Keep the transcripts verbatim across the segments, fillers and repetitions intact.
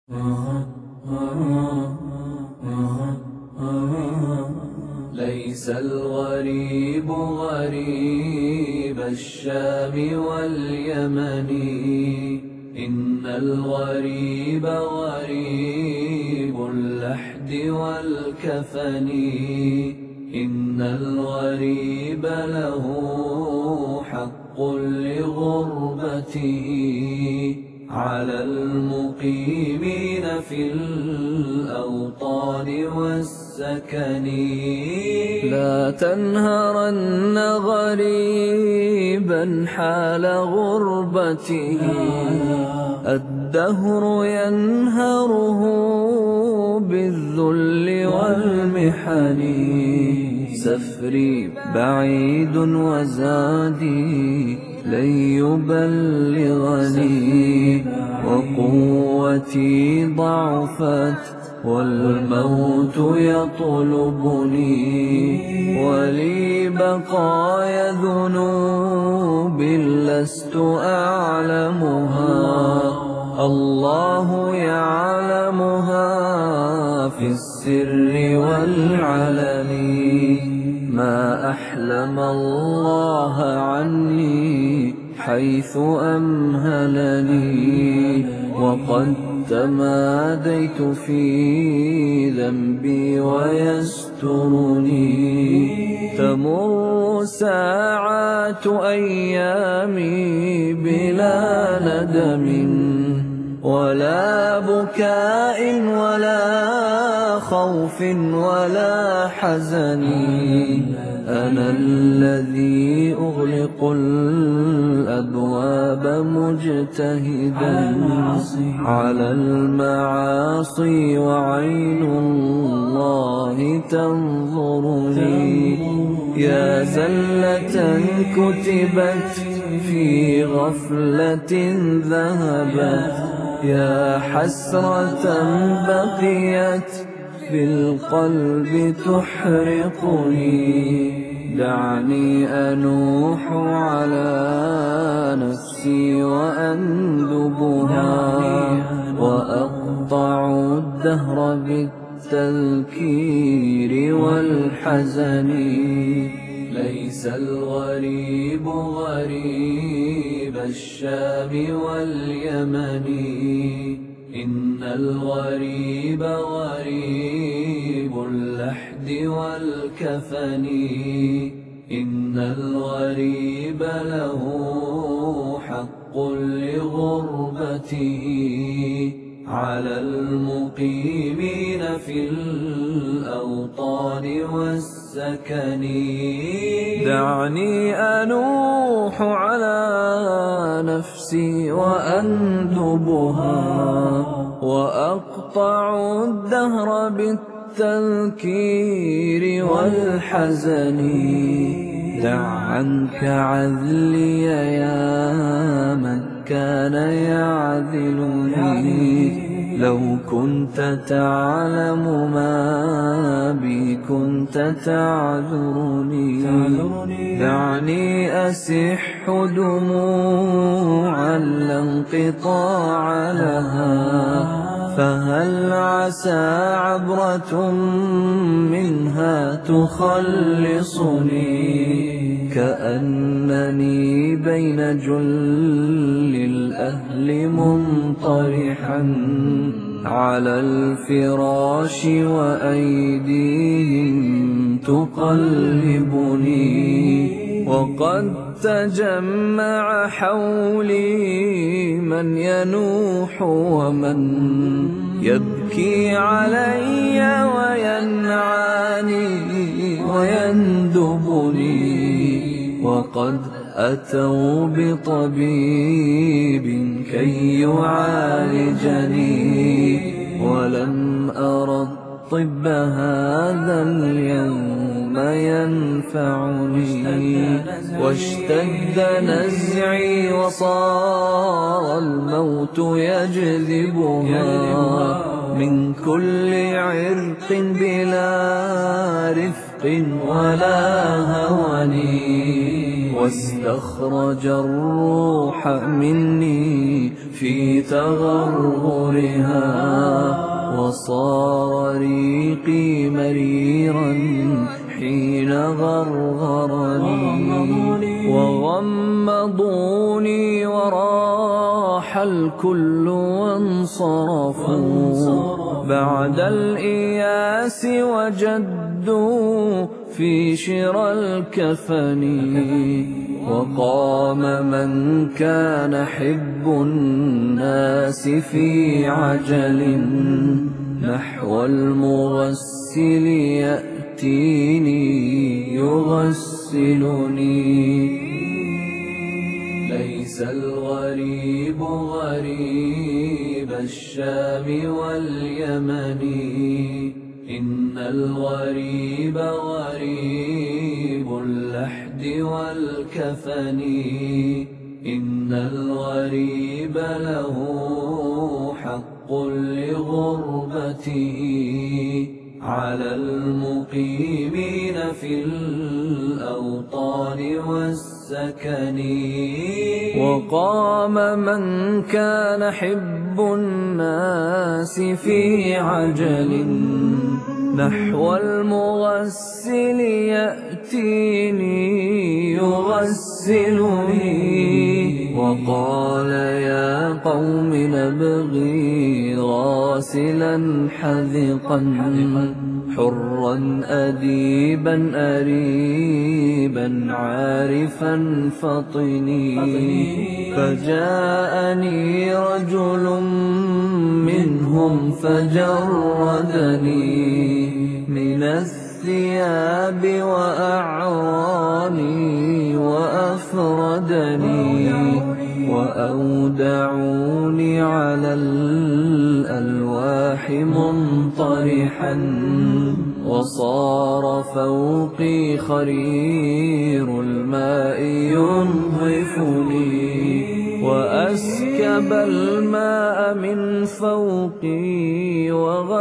ليس الغريب غريب الشام واليمن، إن الغريب غريب اللحد والكفن. إن الغريب له حق لغربته على المقيمين في الأوطان والسكن. لا تنهرن غريبا حال غربته، الدهر ينهره بالذل والمحن. سفري بعيد وزادي لن يبلغني، وقوتي ضعفت والموت يطلبني. ولي بقايا ذنوب لست أعلمها، الله يعلمها في السر والعلن. ما أحلم الله عني حيث أمهلني، وقد تماديت في ذنبي ويسترني. تمر ساعات أيامي بلا ندم ولا بكاء ولا خوف ولا حزن. أنا الذي أغلق الأبواب مجتهدا على المعاصي، وعين الله تنظرني. يا زلة كتبت في غفلة ذهبت، يا حسرة بقيت في القلب تحرقني. دعني أنوح على نفسي وأندبها، وأقطع الدهر بالتذكير والحزن. ليس الغريب غريب الشام واليمن، إن الغريب غريب اللحد والكفن. إن الغريب له حق لغربته على المقيمين في الأوطان والسكن. دعني أنوح على نفسي وأندبها، وأقطع الدهر بالتذكير والحزن. دع عنك عذلي يا من كان يعذلني، لو كنت تعلم ما بي كنت تعذرني. دعني أسح دموعا لا انقطاع لها، فهل عسى عبرة منها تخلصني. كأنني بين جل الأهل منطرحا على الفراش، وأيديهم تقلبني. وقد تجمع حولي من ينوح ومن يبكي علي وينعاني ويندبني. وقد أتوا بطبيب كي يعالجني، ولم أرى الطب هذا اليوم ينفعني. واشتد نزعي وصار الموت يجذبها من كل عرق بلا رفق ولا هوان. واستخرج الروح مني في تغرغرها، وصار ريقي مريرا حين غرغرني، وغمضوني وراح الكل وانصرفوا، بعد الإياس وجدوا في شرى الكفن، وقام من كان حب الناس في عجل، نحو المغسل يأتيني يغسلني. ليس الغريب غريب الشام واليمن، إن الغريب غريب اللحد والكفن، إن الغريب له حق لغربته على المقيمين في الأوطان والسكن. وقام من كان حب الناس في عجل، نحو المغسل يأتيني يغسلني، وقال يا قوم نبغي غاسلا حذقا، حرا أديبا أريبا عارفا فطني. فجاءني رجل منهم فجردني من الثياب وأعراني وأفردني، وأودعوني على الألواح منطرحا، وصار فوقي خرير الماء ينظفني، وأسكب الماء من فوقي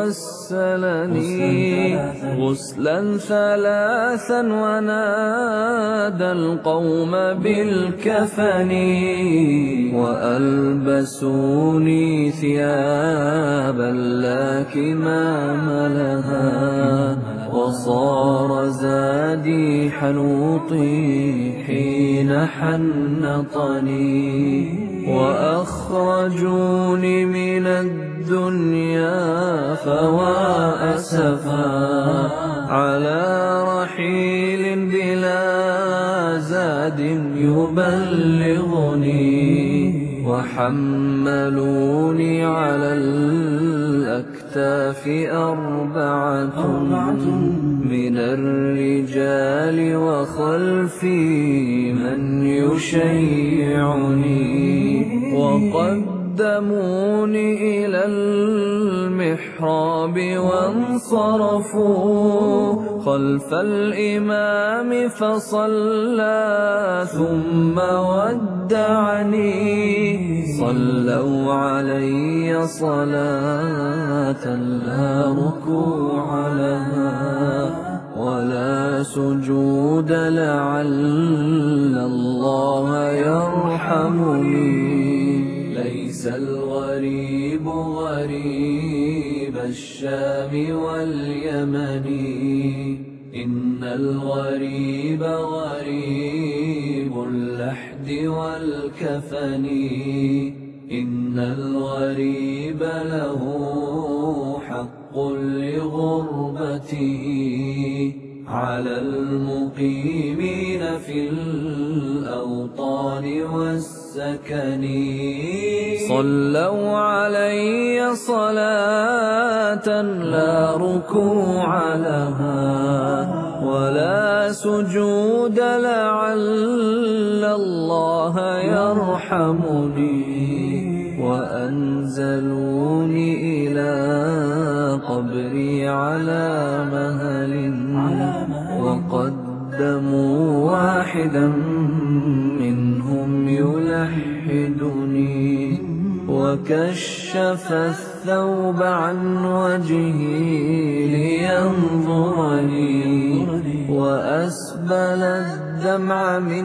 وغسلني غسلا ثلاثا، ونادى القوم بالكفن، وألبسوني ثيابا لا كمام لها، وصار زادي حنوطي حين حنطني، وأخرجوني من الدنيا فوا أسفا على رحيل بلا زاد يبلغني، وحملوني على الأكتاف أربعة من الرجال، وخلفي من يشيعني، وقدموني إلى المحراب وانصرفوا خلف الإمام فصلى ثم ودعني. صلوا علي صلاة لا ركوع لها ولا سجود، لعل الله يرحمني. ليس الغريب غريب الشام واليمن، إن الغريب غريب اللحد والكفن، إن الغريب له حق لغربته على المقيمين في الأوطان والسكن. صلوا علي صلاة لا ركوع لها ولا سجود، لعل الله يرحمني. وأنزلوني إلى قبري على مهل، وقدموا واحدا منهم يلحدني، وكشف الثوب الثوب عن وجهي لينظرني وأسبل الدمع من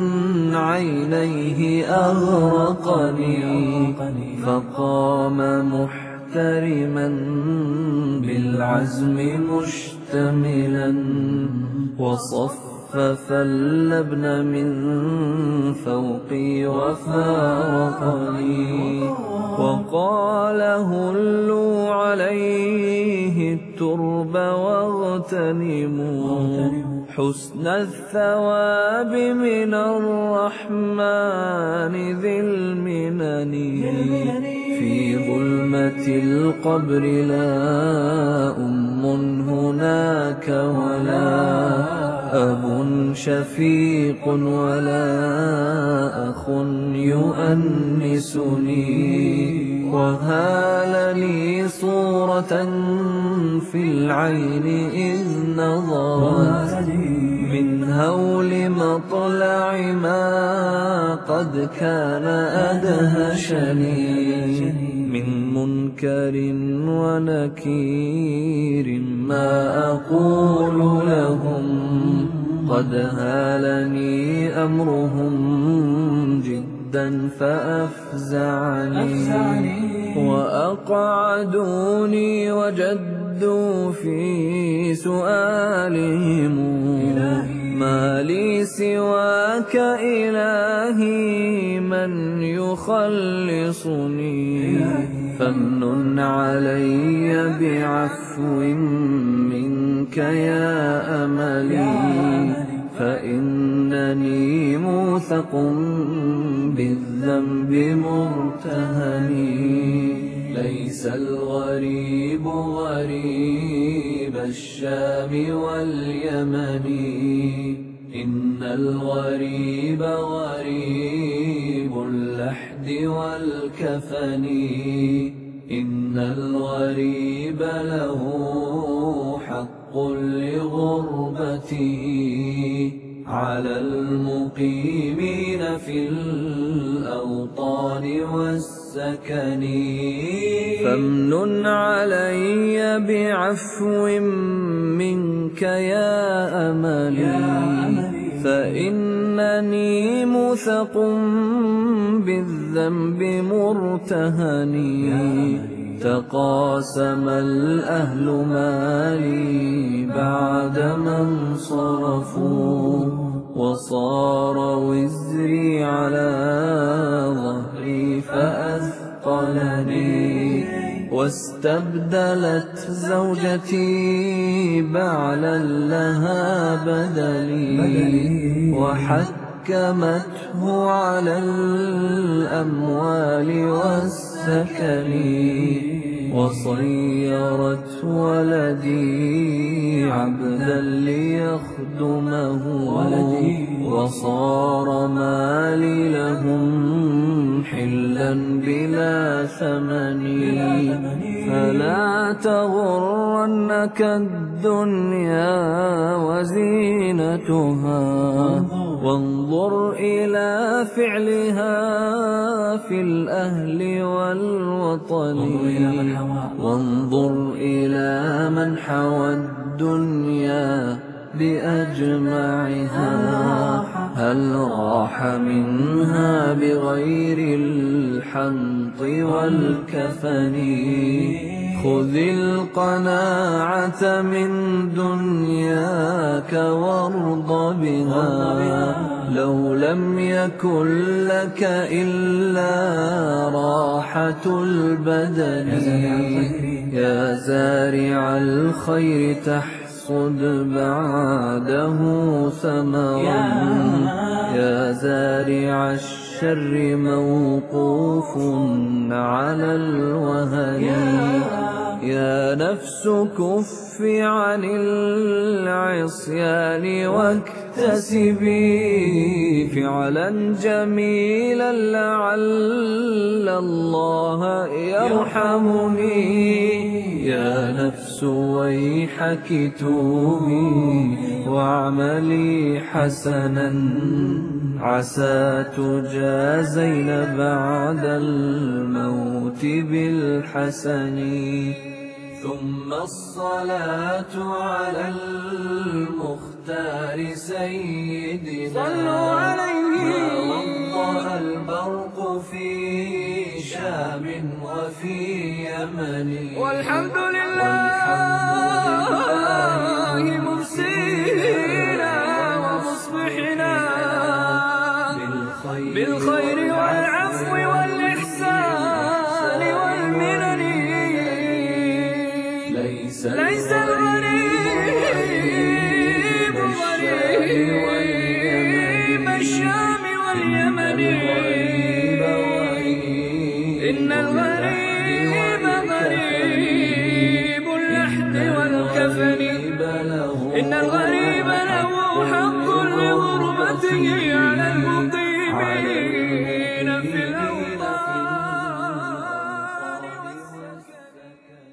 عينيه أغرقني فقام محترما بالعزم مشتملا وصفف اللبن من فوقي وفارقني وقال هلوا عليه الترب واغتنموا حسن الثواب من الرحمن ذي المنن في ظلمة القبر لا أم هناك ولا أب شفيق ولا أخ يؤنسني وهال لي صورة في العين إذ نظرت من هول مطلع ما قد كان أدهشني من منكر ونكير ما أقول لهم قد هالني أمرهم جدا فأفزعني وأقعدوني وجدوا في سؤالهم ما لي سواك إلهي من يخلصني فامنن علي بعفو منك يا أملي فإنني موثق بالذنب مرتهني ليس الغريب غريب الشام واليمن إن الغريب غريب اللحد والكفن إن الغريب له حق لغربته على المقيمين في الأوطان والسكن فامنن علي بعفو منك يا أملي فإنني موثق بالذنب مرتهني تقاسم الأهل مالي بعدما انصرفوا وصار وزري على ظهري فأثقلني واستبدلت زوجتي بعلا لها بدلي وحكمته على الأموال والسكن وصيرت ولدي عبدا ليخدمه وصار مالي لهم حلا بلا ثمن فلا تغرنك الدنيا وزينتها وانظر إلى فعلها في الأهل والوطن وانظر إلى من حوى الدنيا بأجمعها هل راح منها بغير الحنط والكفن خذ القناعة من دنياك وارض بها لو لم يكن لك إلا راحة البدن يا زارع الخير تحصد بعده ثمرا يا زارع الشر موقوف على الوهن يا نفس كف عن العصيان واكتسبي فعلا جميلا لعل الله يرحمني يا نفس ويحك توبي واعملي حسنا عسى تجازين بعد الموت بالحسن ثم الصلاة على المختار سيدنا صلوا عليه وضأ البرق في شام وفي يمن والحمد لله ممسينا ومصبحنا بالخير والعفو والإحسان والمنن ليس الغريب غريب الشام واليمن إن الغريب غريب اللحد والكفن إن الغريب له حق لغربته على المقيمين في الأوطان والسكن.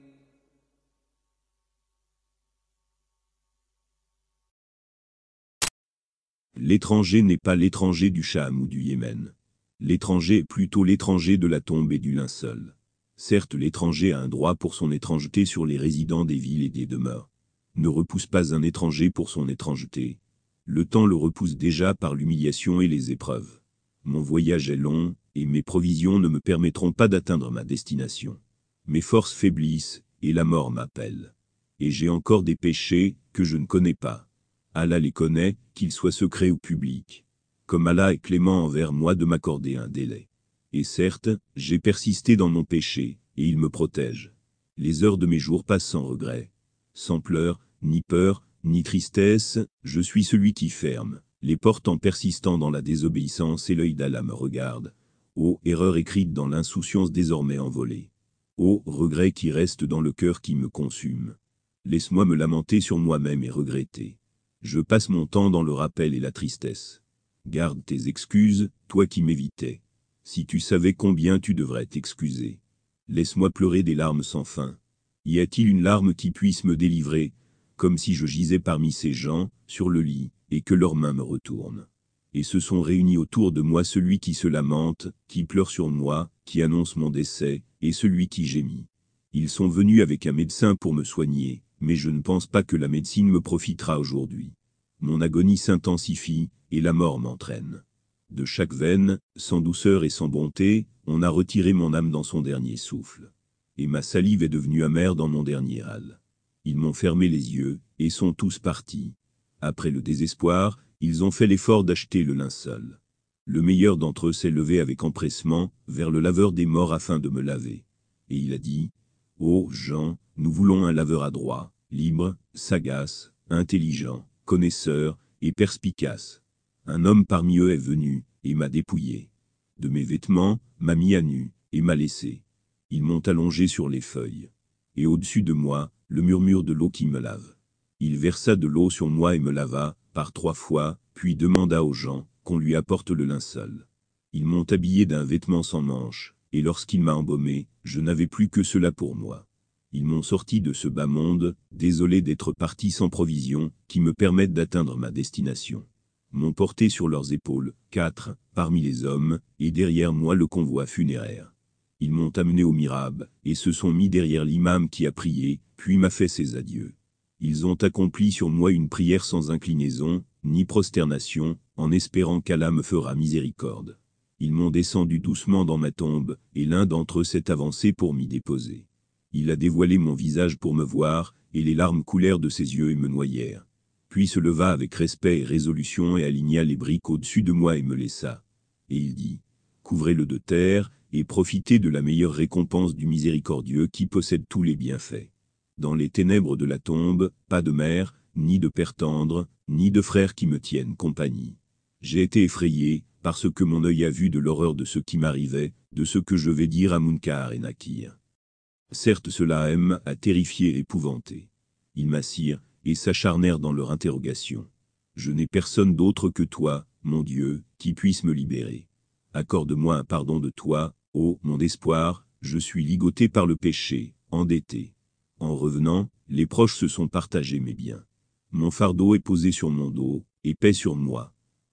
L'étranger n'est pas l'étranger du Cham ou du Yémen. L'étranger est plutôt l'étranger de la tombe et du linceul. Certes, l'étranger a un droit pour son étrangeté sur les résidents des villes et des demeures. Ne repousse pas un étranger pour son étrangeté. Le temps le repousse déjà par l'humiliation et les épreuves. Mon voyage est long, et mes provisions ne me permettront pas d'atteindre ma destination. Mes forces faiblissent, et la mort m'appelle. Et j'ai encore des péchés que je ne connais pas. Allah les connaît, qu'ils soient secrets ou publics. Comme Allah est clément envers moi de m'accorder un délai. Et certes, j'ai persisté dans mon péché, et il me protège. Les heures de mes jours passent sans regret. Sans pleurs, ni peur, ni tristesse, je suis celui qui ferme les portes en persistant dans la désobéissance et l'œil d'Allah me regarde. Ô erreur écrite dans l'insouciance désormais envolée. Ô regret qui reste dans le cœur qui me consume. Laisse-moi me lamenter sur moi-même et regretter. Je passe mon temps dans le rappel et la tristesse. Garde tes excuses, toi qui m'évitais. Si tu savais combien tu devrais t'excuser. Laisse-moi pleurer des larmes sans fin. Y a-t-il une larme qui puisse me délivrer, comme si je gisais parmi ces gens, sur le lit, et que leurs mains me retournent. Et se sont réunis autour de moi celui qui se lamente, qui pleure sur moi, qui annonce mon décès, et celui qui gémit. Ils sont venus avec un médecin pour me soigner, mais je ne pense pas que la médecine me profitera aujourd'hui. Mon agonie s'intensifie, et la mort m'entraîne. De chaque veine, sans douceur et sans bonté, on a retiré mon âme dans son dernier souffle. Et ma salive est devenue amère dans mon dernier râle. Ils m'ont fermé les yeux, et sont tous partis. Après le désespoir, ils ont fait l'effort d'acheter le linceul. Le meilleur d'entre eux s'est levé avec empressement, vers le laveur des morts afin de me laver. Et il a dit, « Ô gens, nous voulons un laveur adroit, libre, sagace, intelligent, connaisseur, et perspicace. Un homme parmi eux est venu, et m'a dépouillé. De mes vêtements, m'a mis à nu, et m'a laissé. Ils m'ont allongé sur les feuilles. Et au-dessus de moi, le murmure de l'eau qui me lave. Il versa de l'eau sur moi et me lava, par trois fois, puis demanda aux gens qu'on lui apporte le linceul. Ils m'ont habillé d'un vêtement sans manches, et lorsqu'il m'a embaumé, je n'avais plus que cela pour moi. Ils m'ont sorti de ce bas monde, désolé d'être parti sans provisions, qui me permettent d'atteindre ma destination. M'ont porté sur leurs épaules, quatre, parmi les hommes, et derrière moi le convoi funéraire. Ils m'ont amené au mihrab, et se sont mis derrière l'imam qui a prié, puis m'a fait ses adieux. Ils ont accompli sur moi une prière sans inclinaison, ni prosternation, en espérant qu'Allah me fera miséricorde. Ils m'ont descendu doucement dans ma tombe, et l'un d'entre eux s'est avancé pour m'y déposer. Il a dévoilé mon visage pour me voir, et les larmes coulèrent de ses yeux et me noyèrent. Puis se leva avec respect et résolution et aligna les briques au-dessus de moi et me laissa. Et il dit, « Couvrez-le de terre, et profitez de la meilleure récompense du miséricordieux qui possède tous les bienfaits. Dans les ténèbres de la tombe, pas de mère, ni de père tendre, ni de frères qui me tiennent compagnie. J'ai été effrayé, parce que mon œil a vu de l'horreur de ce qui m'arrivait, de ce que je vais dire à Munkar et Nakir. Certes cela aime à terrifier et épouvanter. Ils m'assirent, et s'acharnèrent dans leur interrogation. Je n'ai personne d'autre que toi, mon Dieu, qui puisse me libérer. Accorde-moi un pardon de toi, ô mon espoir, je suis ligoté par le péché, endetté. En revenant, les proches se sont partagés mes biens. Mon fardeau est posé sur mon dos, et pèse sur moi.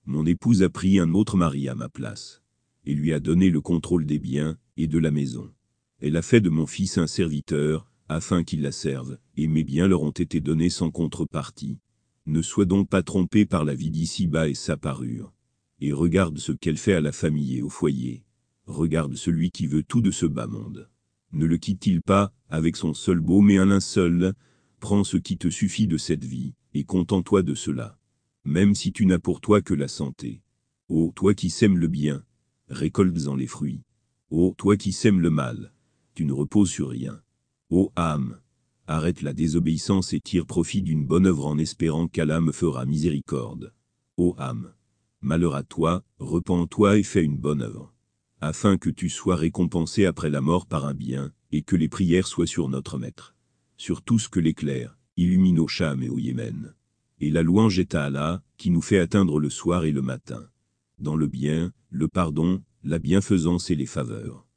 Mon épouse a pris un autre mari à ma place, et lui a donné le contrôle des biens et de la maison. Elle a fait de mon fils un serviteur, afin qu'il la serve, et mes biens leur ont été donnés sans contrepartie. Ne sois donc pas trompé par la vie d'ici-bas et sa parure. Et regarde ce qu'elle fait à la famille et au foyer. Regarde celui qui veut tout de ce bas monde. Ne le quitte-t-il pas, avec son seul baume et un linceul? Prends ce qui te suffit de cette vie, et contente-toi de cela. Même si tu n'as pour toi que la santé. Ô toi qui sèmes le bien, récolte-en les fruits. Ô toi qui sèmes le mal, tu ne reposes sur rien. Ô âme, arrête la désobéissance et tire profit d'une bonne œuvre en espérant qu'Allah me fera miséricorde. Ô âme, malheur à toi, repens-toi et fais une bonne œuvre, afin que tu sois récompensé après la mort par un bien, et que les prières soient sur notre Maître. Sur tout ce que l'éclair illumine au Cham et au Yémen. Et la louange est à Allah, qui nous fait atteindre le soir et le matin. Dans le bien, le pardon, la bienfaisance et les faveurs.